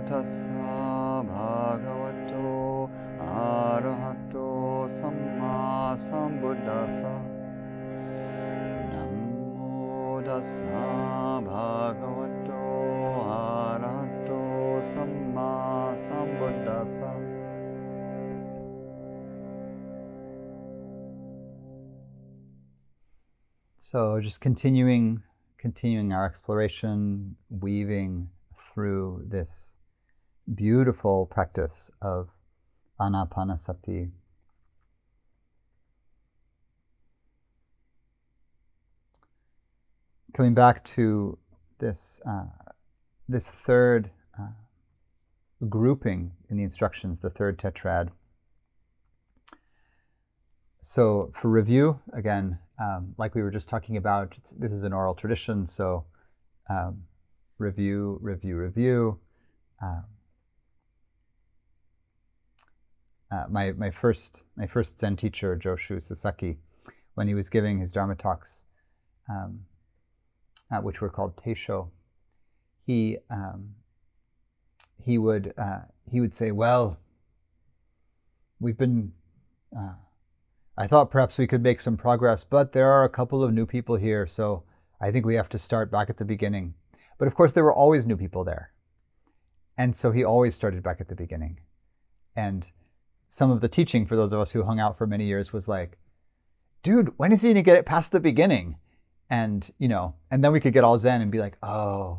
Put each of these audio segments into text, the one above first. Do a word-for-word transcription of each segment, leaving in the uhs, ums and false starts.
tassa bhagavato arahato samma sambuddhassa. Namo tassa bhagavato arahato samma sambuddhassa. So just continuing, continuing our exploration, weaving through this beautiful practice of anapanasati. Coming back to this, uh, this third uh, grouping in the instructions, the third tetrad. So for review, again, um, like we were just talking about, this is an oral tradition, so um, review, review, review. Um, uh, my, my, first, my first Zen teacher, Joshu Sasaki, when he was giving his Dharma talks, um, uh, which were called Teisho, he, um, he, would, uh, he would say, well, we've been... Uh, I thought perhaps we could make some progress, but there are a couple of new people here, so I think we have to start back at the beginning. But of course, there were always new people there. And so he always started back at the beginning. And some of the teaching for those of us who hung out for many years was like, dude, when is he going to get it past the beginning? And, you know, and then we could get all Zen and be like, oh,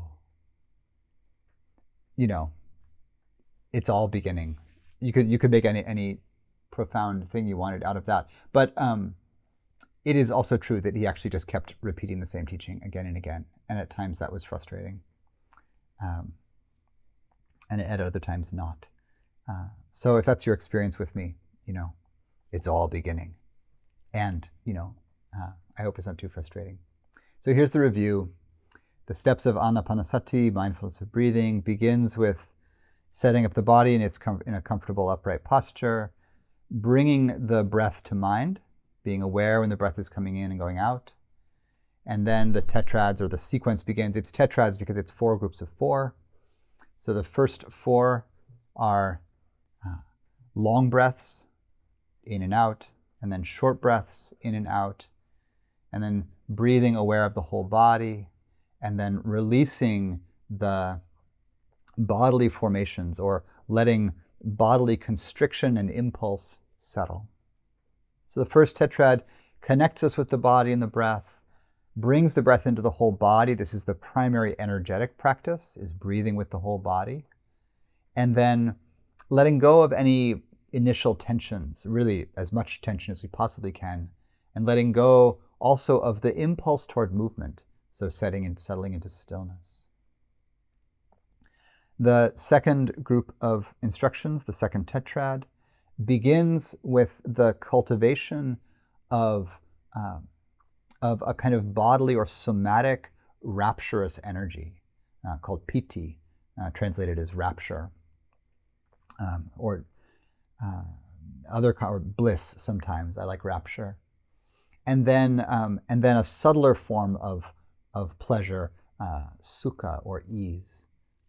you know, it's all beginning. You could, you could make any, any, profound thing you wanted out of that. But um, it is also true that he actually just kept repeating the same teaching again and again. And at times that was frustrating. Um, and at other times not. Uh, so if that's your experience with me, you know, it's all beginning. And, you know, uh, I hope it's not too frustrating. So here's the review. The steps of anapanasati, mindfulness of breathing, begins with setting up the body in, its com- in a comfortable upright posture, bringing the breath to mind, being aware when the breath is coming in and going out. And then the tetrads, or the sequence, begins. It's tetrads because it's four groups of four. So the first four are uh, long breaths, in and out, and then short breaths, in and out, and then breathing aware of the whole body, and then releasing the bodily formations, or letting bodily constriction and impulse settle. So the first tetrad connects us with the body and the breath, brings the breath into the whole body. This is the primary energetic practice, is breathing with the whole body. And then letting go of any initial tensions, really as much tension as we possibly can, and letting go also of the impulse toward movement, so setting and settling into stillness. The second group of instructions, the second tetrad, begins with the cultivation of, uh, of a kind of bodily or somatic rapturous energy uh, called piti, uh, translated as rapture, um, or uh, other or bliss sometimes. I like rapture. And then, um, and then a subtler form of, of pleasure, uh, sukha, or ease.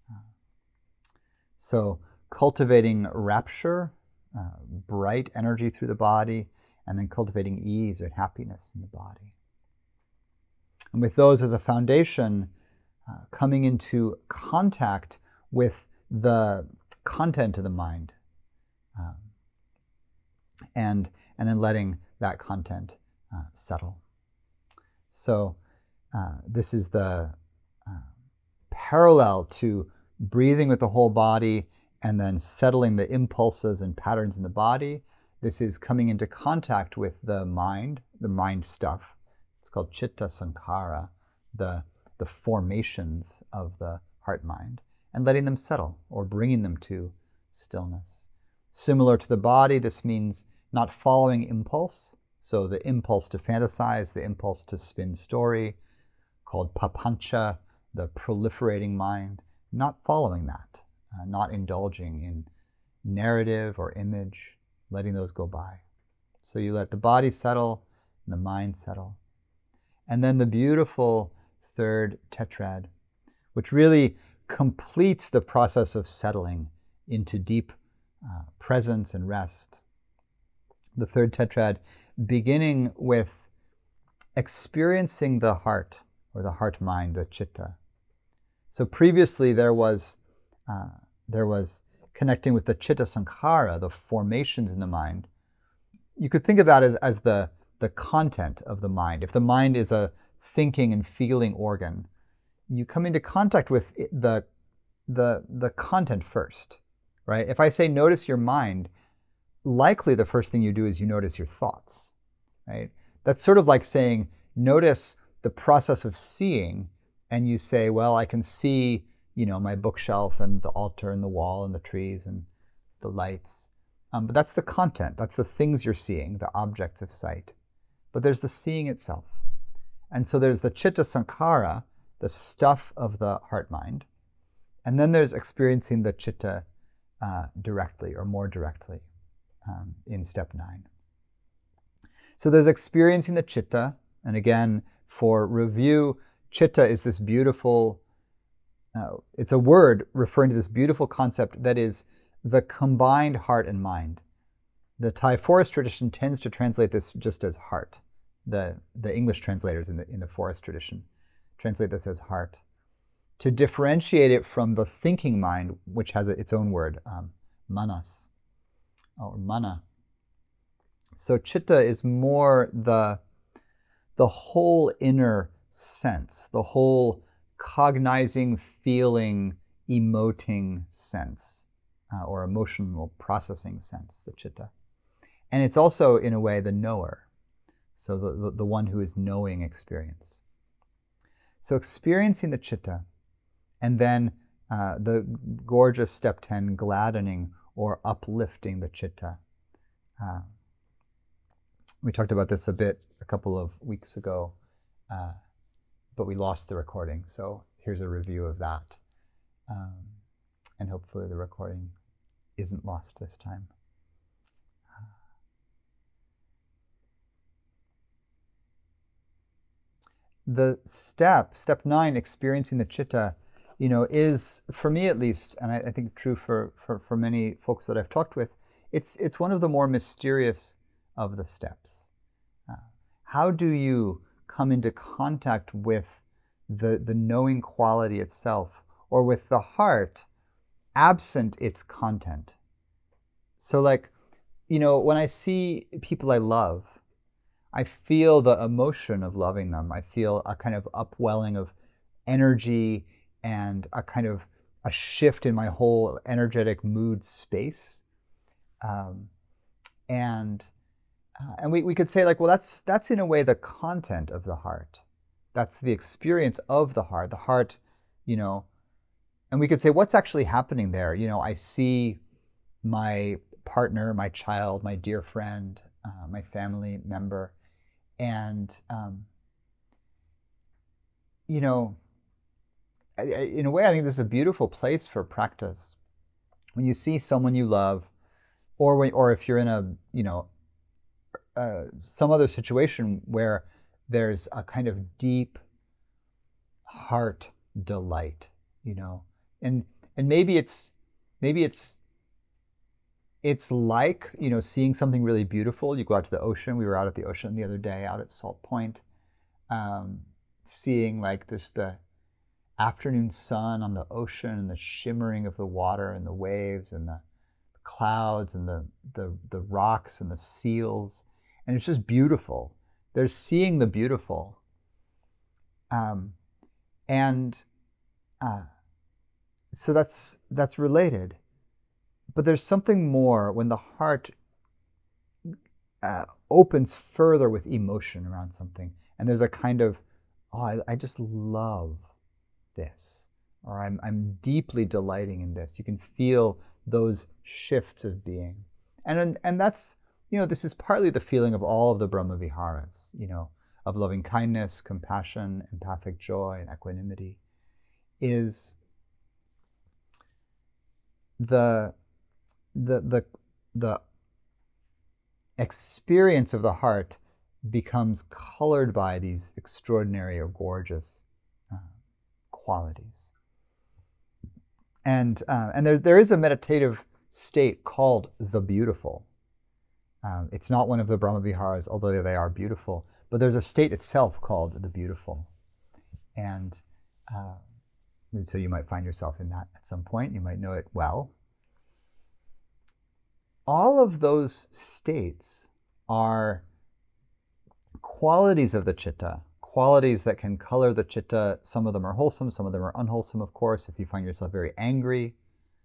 So cultivating rapture, uh, bright energy through the body, and then cultivating ease or happiness in the body. And with those as a foundation, uh, coming into contact with the content of the mind, um, and, and then letting that content uh, settle. So uh, this is the uh, parallel to breathing with the whole body and then settling the impulses and patterns in the body. This is coming into contact with the mind, the mind stuff. It's called chitta sankhara, the, the formations of the heart-mind, and letting them settle or bringing them to stillness. Similar to the body, this means not following impulse. So the impulse to fantasize, the impulse to spin story, called papancha, the proliferating mind, not following that, uh, not indulging in narrative or image, letting those go by. So you let the body settle and the mind settle. And then the beautiful third tetrad, which really completes the process of settling into deep uh, presence and rest. The third tetrad, beginning with experiencing the heart, or the heart-mind, the chitta. So previously there was uh, there was connecting with the chitta sankhara, the formations in the mind. You could think of that as, as the, the content of the mind. If the mind is a thinking and feeling organ, you come into contact with the, the, the content first, right? If I say notice your mind, likely the first thing you do is you notice your thoughts, right? That's sort of like saying notice the process of seeing, and you say, well, I can see, you know, my bookshelf and the altar and the wall and the trees and the lights. Um, but that's the content. That's the things you're seeing, the objects of sight. But there's the seeing itself. And so there's the chitta sankhara, the stuff of the heart-mind. And then there's experiencing the chitta uh, directly or more directly um, in step nine. So there's experiencing the chitta. And again, for review, chitta is this beautiful, uh, it's a word referring to this beautiful concept that is the combined heart and mind. The Thai forest tradition tends to translate this just as heart. The, the English translators in the, in the forest tradition translate this as heart, to differentiate it from the thinking mind, which has its own word, um, manas, or mana. So chitta is more the, the whole inner sense, the whole cognizing, feeling, emoting sense, uh, or emotional processing sense, the chitta. And it's also, in a way, the knower, so the, the, the one who is knowing experience. So experiencing the chitta, and then uh, the gorgeous step ten, gladdening or uplifting the chitta. Uh, we talked about this a bit a couple of weeks ago, uh, but we lost the recording. So here's a review of that. Um, and hopefully the recording isn't lost this time. The step, step nine, experiencing the chitta, you know, is, for me at least, and I, I think true for, for, for many folks that I've talked with, it's, it's one of the more mysterious of the steps. Uh, how do you come into contact with the, the knowing quality itself, or with the heart absent its content? So like, you know, when I see people I love, I feel the emotion of loving them. I feel a kind of upwelling of energy and a kind of a shift in my whole energetic mood space. Um, and uh, and we, we could say like, well, that's, that's in a way the content of the heart. That's the experience of the heart. The heart, you know, and we could say, what's actually happening there? You know, I see my partner, my child, my dear friend, uh, my family member, and, um, you know, I, I, in a way, I think this is a beautiful place for practice. When you see someone you love, or when, or if you're in a, you know, uh, some other situation where there's a kind of deep heart delight, you know, and and maybe it's maybe it's it's like, you know, seeing something really beautiful. You go out to the ocean. We were out at the ocean the other day, out at Salt Point, um, seeing like this the afternoon sun on the ocean and the shimmering of the water and the waves and the clouds and the the, the rocks and the seals, and it's just beautiful. There's seeing the beautiful, um, and uh, so that's that's related. But there's something more when the heart uh, opens further with emotion around something, and there's a kind of, oh, I, I just love this, or I'm I'm deeply delighting in this. You can feel those shifts of being, and and that's, you know, this is partly the feeling of all of the Brahma Viharas, you know, of loving kindness, compassion, empathic joy, and equanimity, is the the the the experience of the heart becomes colored by these extraordinary or gorgeous uh, qualities. And uh, and there there is a meditative state called the beautiful. Um, it's not one of the Brahma Viharas, although they are beautiful. But there's a state itself called the beautiful, and, uh, and so you might find yourself in that at some point. You might know it well. All of those states are qualities of the citta, qualities that can color the citta. Some of them are wholesome, some of them are unwholesome, of course. If you find yourself very angry,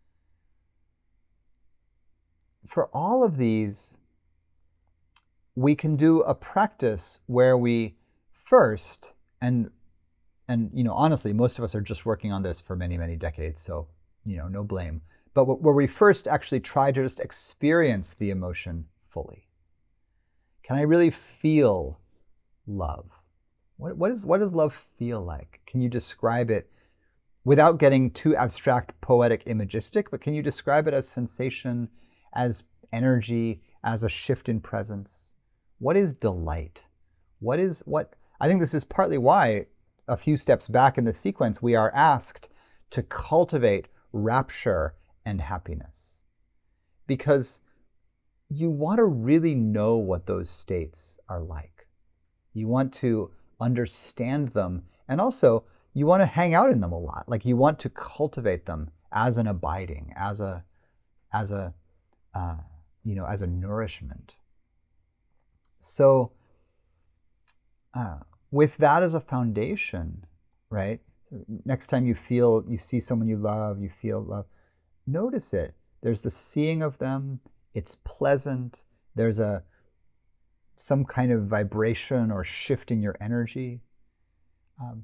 for all of these, we can do a practice where we first, and and you know, honestly, most of us are just working on this for many, many decades, so you know, no blame. But where we first actually try to just experience the emotion fully. Can I really feel love? What, what, is, what does love feel like? Can you describe it without getting too abstract, poetic, imagistic, but can you describe it as sensation, as energy, as a shift in presence? What is delight? What is, what, I think this is partly why a few steps back in the sequence, we are asked to cultivate rapture and happiness. Because you want to really know what those states are like. You want to understand them, and also you want to hang out in them a lot. Like you want to cultivate them as an abiding, as a, as a, uh, you know, as a nourishment. So, uh, with that as a foundation, right? Next time you feel, you see someone you love, you feel love, notice it. There's the seeing of them. It's pleasant. There's a some kind of vibration or shift in your energy. Um,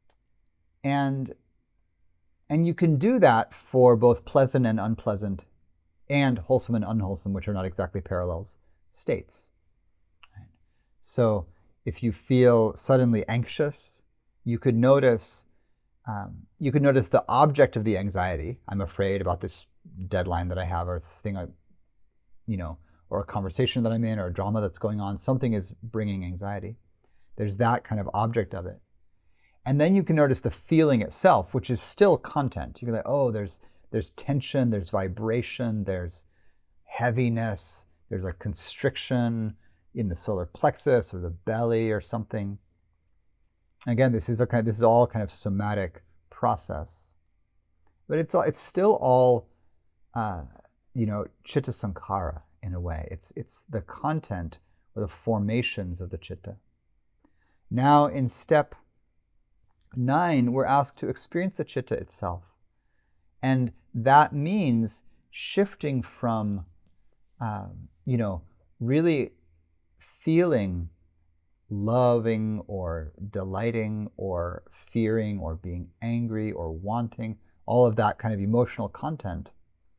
and, and you can do that for both pleasant and unpleasant and wholesome and unwholesome, which are not exactly parallels, states. Right? So if you feel suddenly anxious, you could notice um, you could notice the object of the anxiety. I'm afraid about this deadline that I have, or this thing I, you know, or a conversation that I'm in, or a drama that's going on. Something is bringing anxiety. There's that kind of object of it. And then you can notice the feeling itself, which is still content. You can say, oh, there's there's tension, there's vibration, there's heaviness, there's a constriction in the solar plexus or the belly or something. Again, this is a kind of, this is all kind of somatic process, but it's all, it's still all uh, you know, chitta sankhara in a way. It's it's the content or the formations of the chitta. Now in step nine, we're asked to experience the chitta itself, and that means shifting from um, you know, really feeling loving or delighting or fearing or being angry or wanting, all of that kind of emotional content,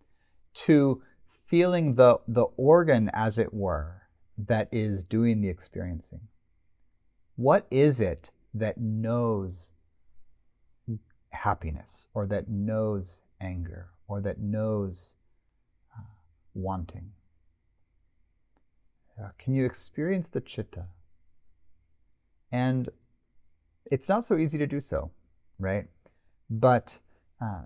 to feeling the, the organ, as it were, that is doing the experiencing. What is it that knows happiness, or that knows anger, or that knows uh, wanting? Uh, can you experience the chitta? And it's not so easy to do so, right? But uh,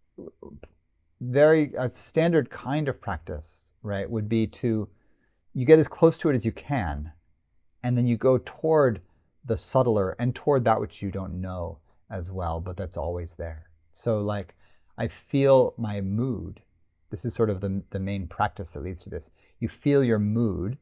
very a standard kind of practice, right, would be to, you get as close to it as you can, and then you go toward the subtler and toward that which you don't know as well, but that's always there. So like, I feel my mood. This is sort of the, the main practice that leads to this. You feel your mood.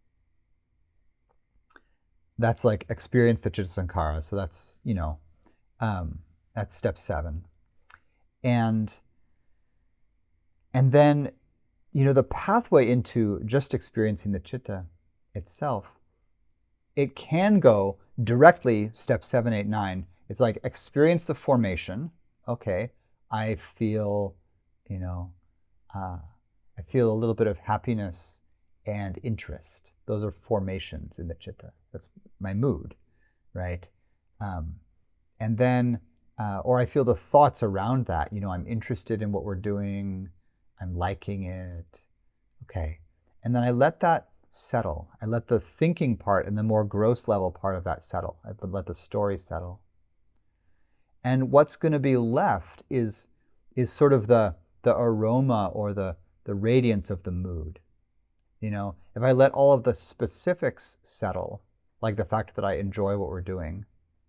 That's like experience the chitta sankhara. So that's, you know, um, that's step seven. And, and then, you know, the pathway into just experiencing the chitta itself, it can go directly, step seven, eight, nine. It's like experience the formation. Okay, I feel, you know, uh, I feel a little bit of happiness and interest. Those are formations in the chitta. That's my mood, right? Um, and then, uh, or I feel the thoughts around that. You know, I'm interested in what we're doing. I'm liking it. Okay. And then I let that settle. I let the thinking part and the more gross level part of that settle. I let the story settle. And what's going to be left is is sort of the, the aroma or the, the radiance of the mood. You know, if I let all of the specifics settle, like the fact that I enjoy what we're doing,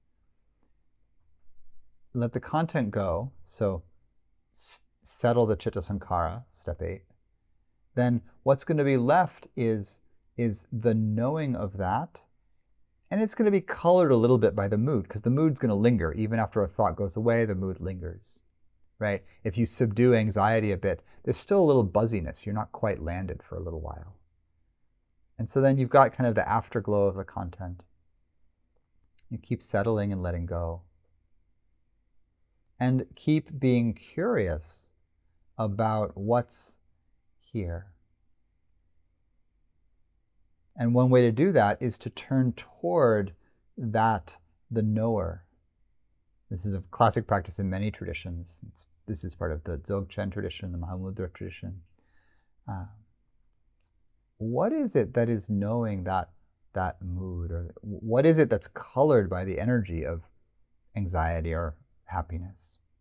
let the content go, so s- settle the chitta sankhara, step eight, then what's going to be left is, is the knowing of that, and it's going to be colored a little bit by the mood, because the mood's going to linger. Even after a thought goes away, the mood lingers, right? If you subdue anxiety a bit, there's still a little buzziness. You're not quite landed for a little while. And so then you've got kind of the afterglow of the content. You keep settling and letting go. And keep being curious about what's here. And one way to do that is to turn toward that, the knower. This is a classic practice in many traditions. It's, this is part of the Dzogchen tradition, the Mahamudra tradition. Uh, what is it that is knowing that, that mood? Or what is it that's colored by the energy of anxiety or happiness?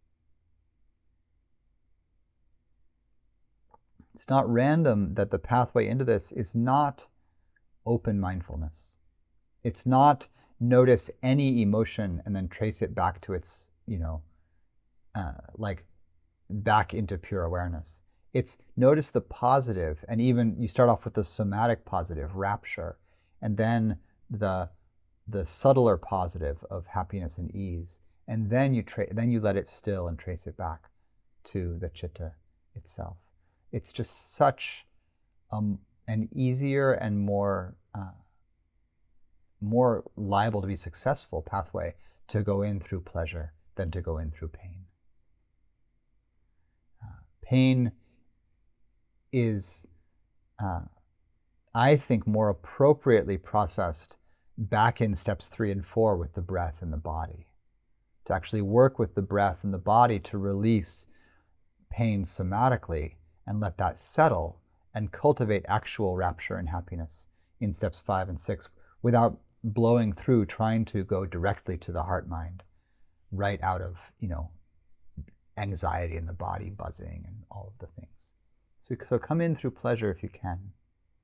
It's not random that the pathway into this is not open mindfulness. It's not notice any emotion and then trace it back to its, you know, uh, like back into pure awareness. It's notice the positive, and even you start off with the somatic positive, rapture, and then the the subtler positive of happiness and ease, and then you tra- then you let it still and trace it back to the chitta itself. It's just such um, an easier and more uh, more liable to be successful pathway to go in through pleasure than to go in through pain. Uh, pain is, uh, I think, more appropriately processed back in steps three and four with the breath and the body. To actually work with the breath and the body to release pain somatically and let that settle and cultivate actual rapture and happiness in steps five and six without blowing through, trying to go directly to the heart mind, right out of, you know, anxiety in the body, buzzing and all of the things. So, so come in through pleasure if you can.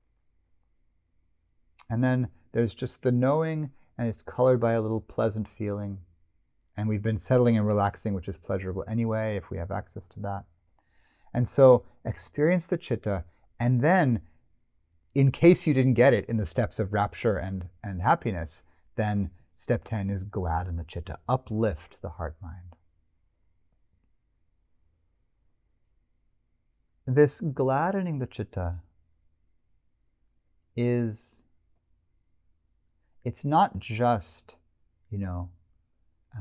And then there's just the knowing, and it's colored by a little pleasant feeling. And we've been settling and relaxing, which is pleasurable anyway, if we have access to that. And so experience the chitta, and then, in case you didn't get it in the steps of rapture and, and happiness, then step ten is gladden the chitta, uplift the heart mind. This gladdening the chitta is, it's not just, you know, uh,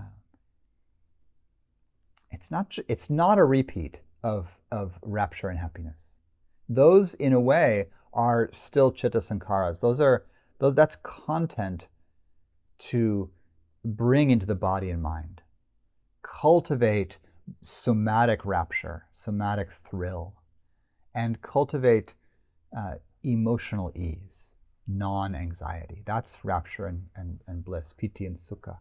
it's not, ju- it's not a repeat of, of rapture and happiness. Those, in a way, are still chitta sankharas. Those are, those, that's content to bring into the body and mind. Cultivate somatic rapture, somatic thrill, and cultivate uh, emotional ease, non-anxiety. That's rapture and, and, and bliss, piti and sukha.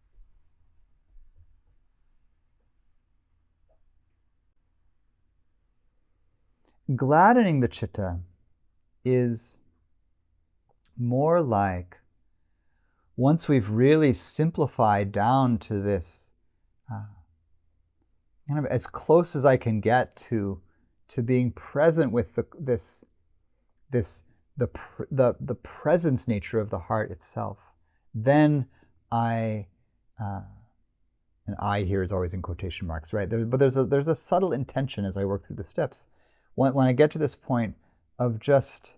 Gladdening the chitta is more like, once we've really simplified down to this, uh, kind of as close as I can get to, to being present with the, this, this, the, the, the presence nature of the heart itself, then I, uh, and I here is always in quotation marks, right? There, but there's a, there's a subtle intention as I work through the steps. When, when I get to this point of just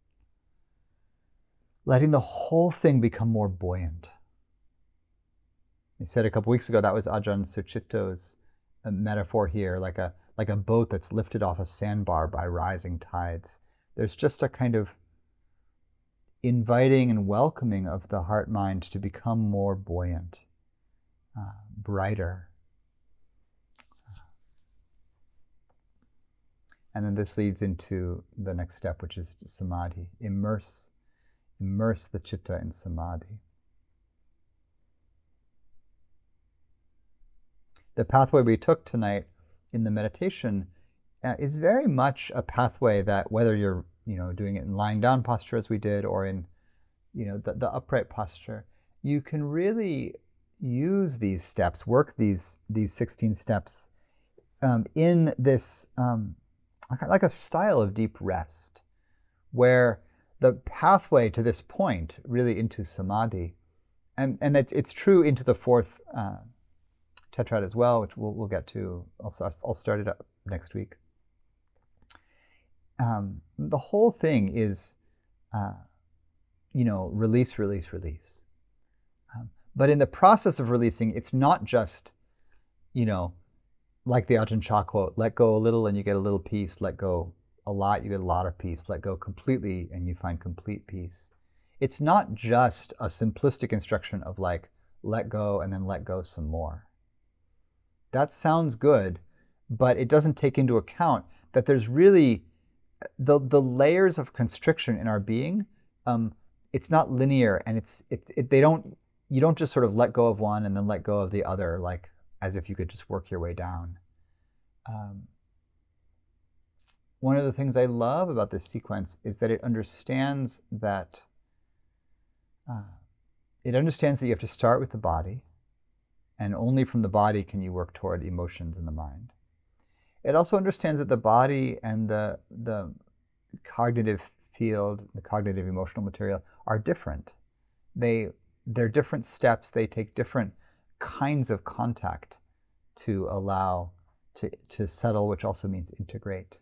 letting the whole thing become more buoyant. I said a couple weeks ago that was Ajahn Sucitto's metaphor here, like a, like a boat that's lifted off a sandbar by rising tides. There's just a kind of inviting and welcoming of the heart mind to become more buoyant, uh, brighter. And then this leads into the next step, which is samadhi. Immerse, immerse the chitta in samadhi. The pathway we took tonight in the meditation uh, is very much a pathway that, whether you're you know doing it in lying down posture as we did, or in you know the, the upright posture, you can really use these steps, work these these sixteen steps um, in this um, like a style of deep rest, where the pathway to this point, really into samadhi, and and it's, it's true into the fourth uh, tetrad as well, which we'll, we'll get to. I'll, I'll start it up next week. Um, the whole thing is, uh, you know, release, release, release. Um, but in the process of releasing, it's not just, you know, like the Ajahn Chah quote, let go a little and you get a little peace, let go a lot, you get a lot of peace, let go completely and you find complete peace. It's not just a simplistic instruction of like, let go and then let go some more. That sounds good, but it doesn't take into account that there's really the, the layers of constriction in our being. Um, it's not linear, and it's, it's it, they don't, you don't just sort of let go of one and then let go of the other, like as if you could just work your way down. Um, one of the things I love about this sequence is that it understands that uh, it understands that you have to start with the body, and only from the body can you work toward emotions in the mind. It also understands that the body and the the cognitive field, the cognitive emotional material, are different. They they're different steps. They take different kinds of contact to allow to, to settle, which also means integrate.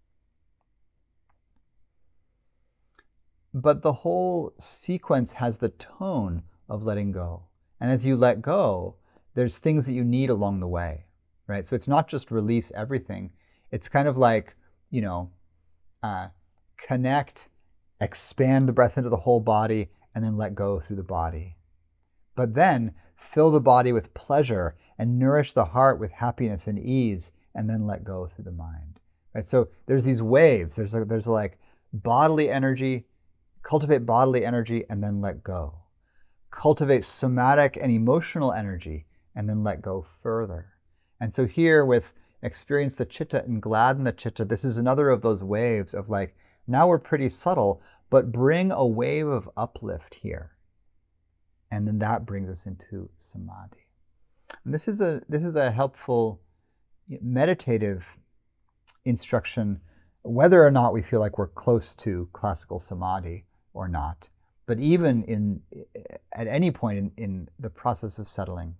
But the whole sequence has the tone of letting go. And as you let go, there's things that you need along the way, right? So it's not just release everything. It's kind of like, you know, uh, connect, expand the breath into the whole body, and then let go through the body. But then fill the body with pleasure and nourish the heart with happiness and ease, and then let go through the mind. Right? So there's these waves. There's a, there's a like bodily energy, cultivate bodily energy, and then let go. Cultivate somatic and emotional energy, and then let go further. And so here with experience the chitta and gladden the chitta, this is another of those waves of like, now we're pretty subtle, but bring a wave of uplift here. And then that brings us into samadhi. And this is a this is a helpful meditative instruction, whether or not we feel like we're close to classical samadhi or not. But even in at any point in, in the process of settling,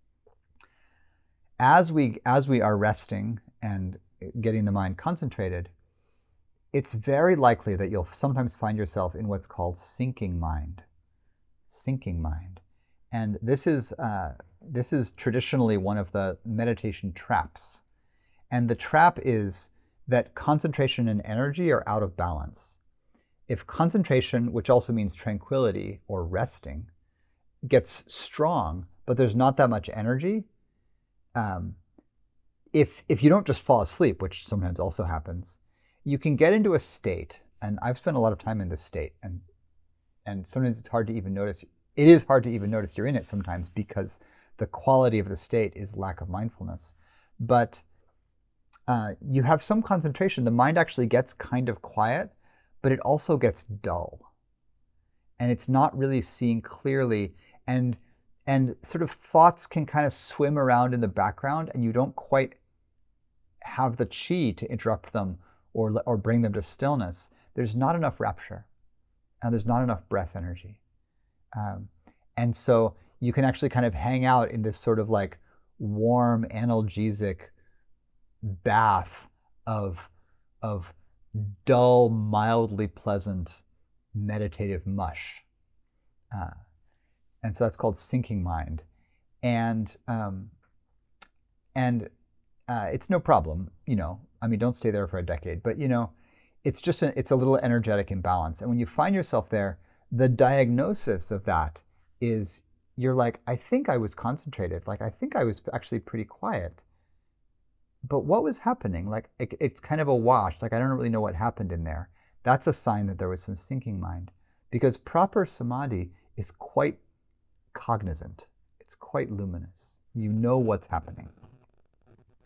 as we as we are resting and getting the mind concentrated, it's very likely that you'll sometimes find yourself in what's called sinking mind. Sinking mind. And this is uh, this is traditionally one of the meditation traps. And the trap is that concentration and energy are out of balance. If concentration, which also means tranquility or resting, gets strong, but there's not that much energy, um, if if you don't just fall asleep, which sometimes also happens, you can get into a state, and I've spent a lot of time in this state, and and sometimes it's hard to even notice. It is hard to even notice you're in it sometimes because the quality of the state is lack of mindfulness. But uh, you have some concentration. The mind actually gets kind of quiet, but it also gets dull. And it's not really seeing clearly. And, and sort of thoughts can kind of swim around in the background, and you don't quite have the chi to interrupt them or, or bring them to stillness. There's not enough rapture, and there's not enough breath energy. Um, and so you can actually kind of hang out in this sort of like warm, analgesic bath of, of dull, mildly pleasant, meditative mush. Uh, and so that's called sinking mind. And, um, and uh, it's no problem, you know, I mean, don't stay there for a decade, but you know, it's just, a, it's a little energetic imbalance. And when you find yourself there, the diagnosis of that is you're like, I think I was concentrated. Like, I think I was actually pretty quiet. But what was happening? Like, it, it's kind of a wash. Like, I don't really know what happened in there. That's a sign that there was some sinking mind. Because proper samadhi is quite cognizant. It's quite luminous. You know what's happening.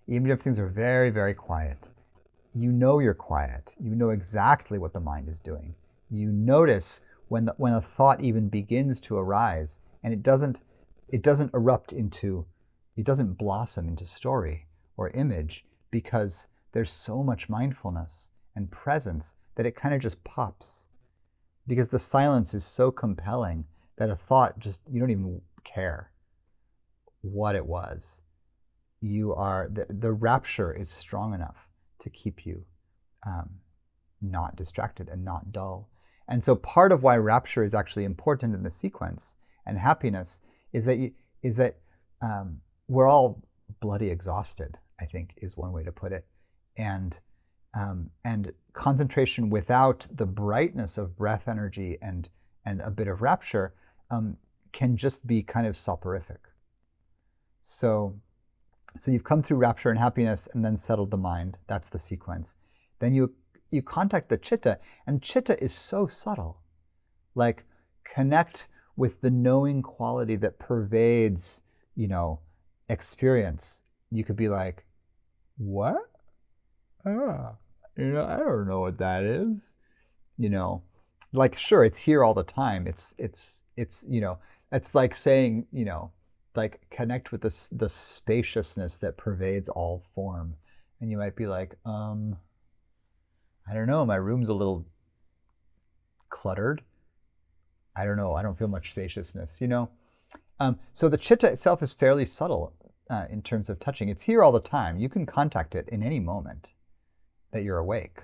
even if things are very, very quiet, you know you're quiet. You know exactly what the mind is doing. You notice when the, when a thought even begins to arise, and it doesn't it doesn't erupt into, it doesn't blossom into story or image, because there's so much mindfulness and presence that it kind of just pops. Because the silence is so compelling that a thought just, you don't even care what it was. You are, the, the rapture is strong enough to keep you um, not distracted and not dull. And so part of why rapture is actually important in the sequence, and happiness, is that you, is that um, we're all bloody exhausted, I think is one way to put it. And um, and concentration without the brightness of breath energy and and a bit of rapture um, can just be kind of soporific. So so you've come through rapture and happiness and then settled the mind. That's the sequence. Then you you contact the chitta, and chitta is so subtle. Like, connect with the knowing quality that pervades, you know, experience. You could be like, what? Ah, you know, I don't know what that is. You know, like, sure, it's here all the time. It's, it's, it's, you know, it's like saying, you know, like, connect with the, the spaciousness that pervades all form. And you might be like, um, I don't know, my room's a little cluttered. I don't know, I don't feel much spaciousness, you know? Um, so the chitta itself is fairly subtle uh, in terms of touching. It's here all the time. You can contact it in any moment that you're awake.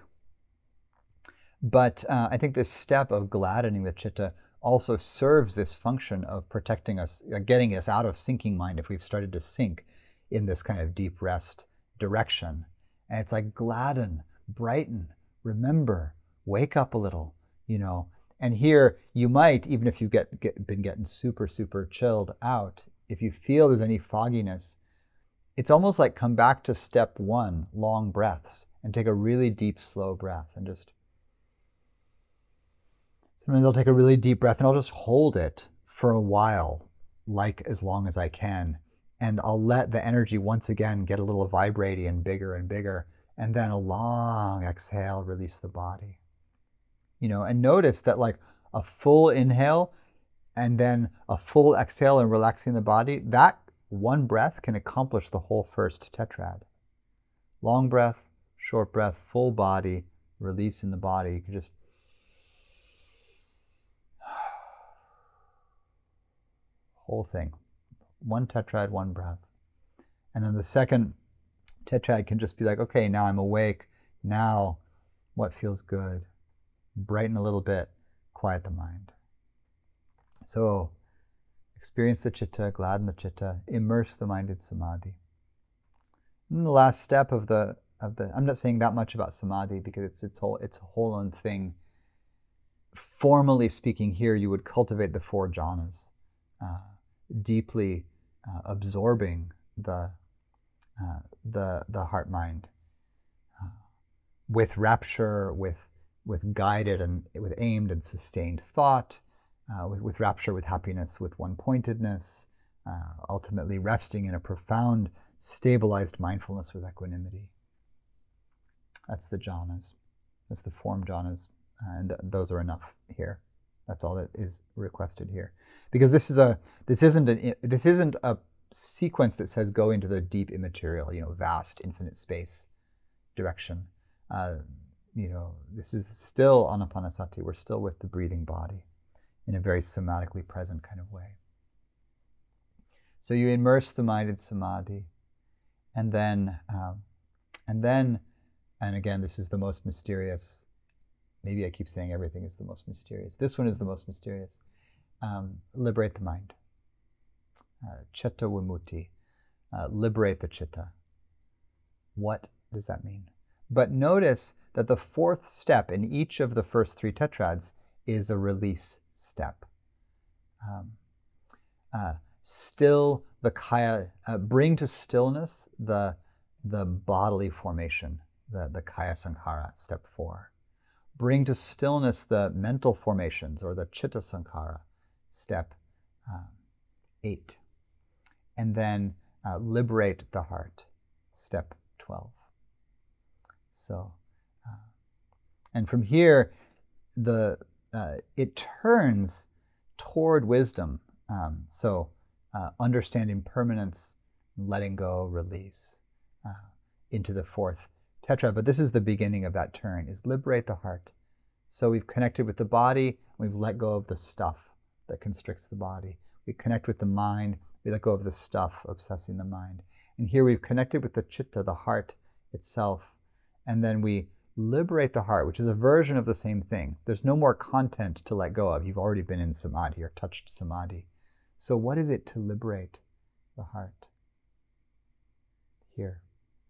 But uh, I think this step of gladdening the chitta also serves this function of protecting us, uh, getting us out of sinking mind if we've started to sink in this kind of deep rest direction. And it's like, gladden, brighten, remember, wake up a little, you know. And here you might, even if you've get, get, been getting super, super chilled out, if you feel there's any fogginess, it's almost like come back to step one, long breaths, and take a really deep, slow breath. And just, sometimes I'll take a really deep breath and I'll just hold it for a while, like as long as I can. And I'll let the energy once again get a little vibrating and bigger and bigger. And then a long exhale, release the body. You know, and notice that, like, a full inhale and then a full exhale and relaxing the body, that one breath can accomplish the whole first tetrad. Long breath, short breath, full body, release in the body. You can just whole thing. One tetrad, one breath. And then the second tetrad can just be like, okay, now I'm awake. Now what feels good? Brighten a little bit, quiet the mind. So experience the chitta, gladden the chitta, immerse the mind in samadhi. And then the last step of the of the I'm not saying that much about samadhi because it's it's whole it's a whole own thing. Formally speaking, here you would cultivate the four jhanas, uh, deeply uh, absorbing the uh, the the heart mind uh, with rapture, with with guided and with aimed and sustained thought, uh, with, with rapture, with happiness, with one-pointedness, uh, ultimately resting in a profound, stabilized mindfulness with equanimity. That's the jhanas. That's the form jhanas, uh, and th those are enough here. That's all that is requested here, because this is a this isn't an this isn't a sequence that says go into the deep immaterial, you know, vast infinite space direction. Uh, You know, this is still anapanasati. We're still with the breathing body in a very somatically present kind of way. So you immerse the mind in samadhi, and then, um, and then, and again, this is the most mysterious. Maybe I keep saying everything is the most mysterious. This one is the most mysterious. Um, liberate the mind. Uh, chitta vimutti. Uh, liberate the chitta. What does that mean? But notice that the fourth step in each of the first three tetrads is a release step. Um, uh, still the kaya, uh, bring to stillness the, the bodily formation, the, the kaya sankhara, step four. Bring to stillness the mental formations, or the chitta sankhara, step uh, eight. And then uh, liberate the heart, step twelve. So, uh, and from here, the uh, it turns toward wisdom. Um, so, uh, understanding permanence, letting go, release, uh, into the fourth tetrad. But this is the beginning of that turn, is liberate the heart. So we've connected with the body, we've let go of the stuff that constricts the body. We connect with the mind, we let go of the stuff obsessing the mind. And here we've connected with the chitta, the heart itself, and then we liberate the heart, which is a version of the same thing. There's no more content to let go of. You've already been in samadhi or touched samadhi. So what is it to liberate the heart? Here.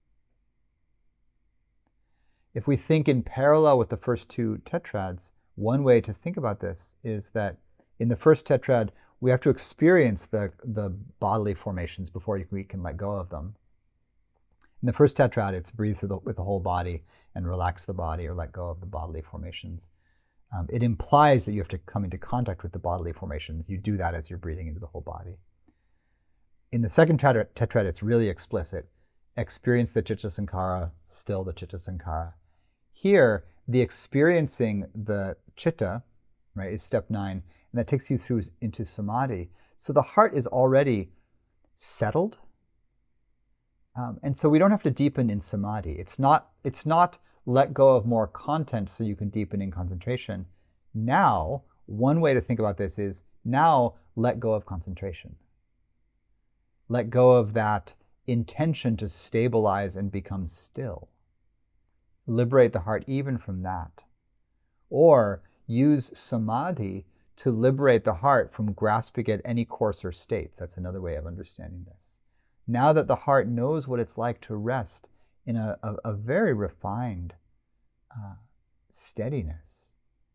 If we think in parallel with the first two tetrads, one way to think about this is that in the first tetrad, we have to experience the, the bodily formations before we can let go of them. In the first tetrad, it's breathe through the, with the whole body and relax the body or let go of the bodily formations. Um, it implies that you have to come into contact with the bodily formations. You do that as you're breathing into the whole body. In the second tetrad, it's really explicit. Experience the chitta sankhara, still the chitta sankhara. Here, the experiencing the chitta, right, is step nine, and that takes you through into samadhi. So the heart is already settled, um, and so we don't have to deepen in samadhi. It's not, it's not let go of more content so you can deepen in concentration. Now, one way to think about this is now let go of concentration. Let go of that intention to stabilize and become still. Liberate the heart even from that. Or use samadhi to liberate the heart from grasping at any coarser states. That's another way of understanding this. Now that the heart knows what it's like to rest in a, a, a very refined uh, steadiness,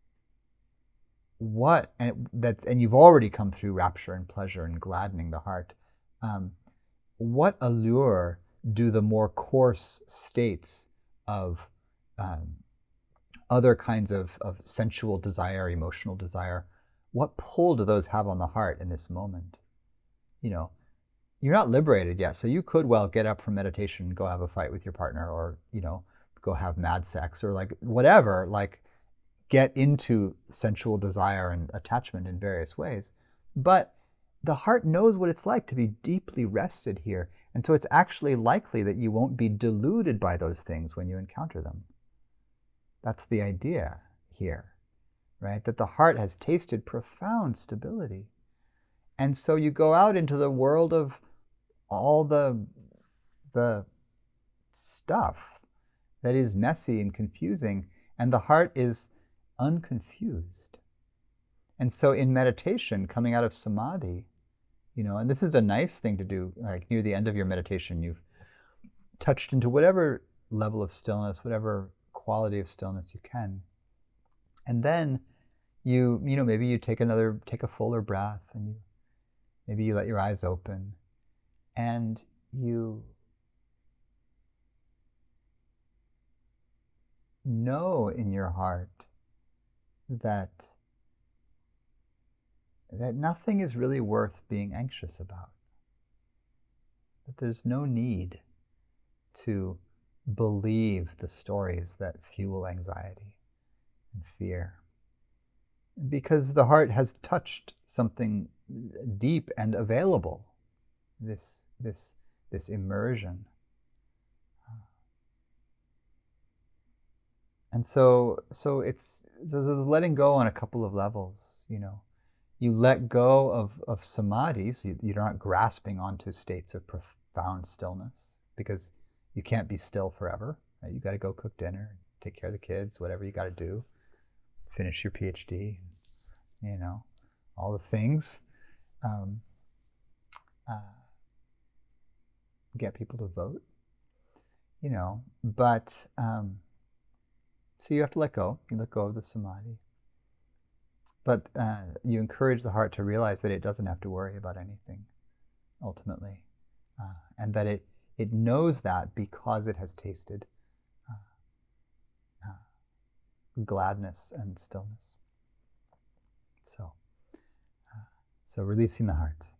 what, and, that, and you've already come through rapture and pleasure and gladdening the heart, um, what allure do the more coarse states of um, other kinds of, of sensual desire, emotional desire, what pull do those have on the heart in this moment? You know, you're not liberated yet, so you could well get up from meditation and go have a fight with your partner, or, you know, go have mad sex, or like whatever, like get into sensual desire and attachment in various ways. But the heart knows what it's like to be deeply rested here. And so it's actually likely that you won't be deluded by those things when you encounter them. That's the idea here, right? That the heart has tasted profound stability. And so you go out into the world of all the, the stuff that is messy and confusing, and the heart is unconfused. And so in meditation, coming out of samadhi, you know, and this is a nice thing to do, like near the end of your meditation, you've touched into whatever level of stillness, whatever quality of stillness you can. And then you, you know, maybe you take another, take a fuller breath, and you, maybe you let your eyes open, and you know in your heart that that nothing is really worth being anxious about. That there's no need to believe the stories that fuel anxiety and fear. Because the heart has touched something deep and available, this, this, this immersion. And so, so it's, there's letting go on a couple of levels, you know. You let go of, of samadhi, so you, you're not grasping onto states of profound stillness, because you can't be still forever, right? You got to go cook dinner, take care of the kids, whatever you got to do, finish your PhD, you know, all the things. Um, uh, get people to vote, you know, but, um, so you have to let go. You let go of the samadhi. But uh, you encourage the heart to realize that it doesn't have to worry about anything, ultimately. Uh, and that it, it knows that because it has tasted uh, uh, gladness and stillness. So, uh, so releasing the heart.